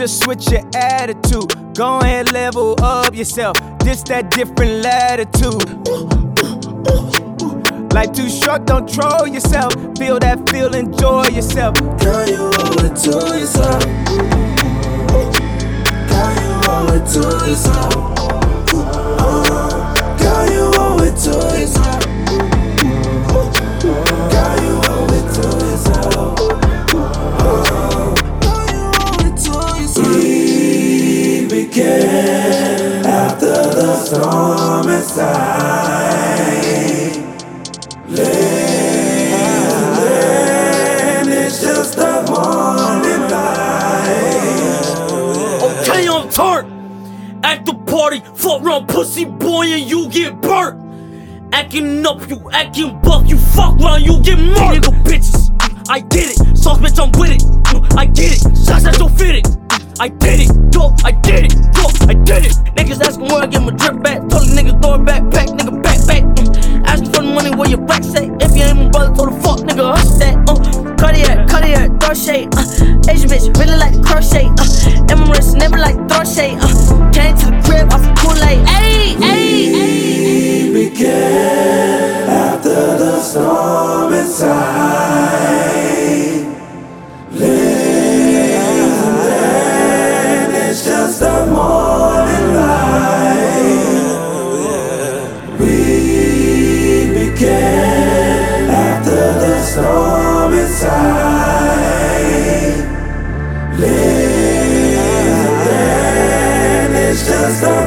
just switch your attitude. Go ahead, level up yourself. This that different latitude. Life too short, don't troll yourself. Feel that feel, enjoy yourself. Girl, you owe it to yourself. Girl, you owe it to yourself. Girl, you owe it to yourself. Girl, you owe it to yourself. Girl, you owe it to yourself. We began after the storm inside. Then it's just a morning light. Okay, I'm turned. At the party, fuck around pussy boy and you get burnt. Acting up, you acting buck, you fuck round, you get murdered. Nigga bitches, I did it. Sauce bitch, I'm with it. I get it. Shots that don't fit it. I did it. Yo, I did it. Yo, I did it. Niggas asking where I get my drip back. Told the nigga throw it back, pack, nigga back. Asking for the money where your racks at. If you ain't my brother, told the fuck nigga hush that. Cardiac, throw shade. Asian bitch, really like to crochet. And my wrist never like to throw shade. Came to the crib off the Kool-Aid. Ayy. We began after the storm inside. Then it's just a morning light. We began after the storm inside. Then it's just a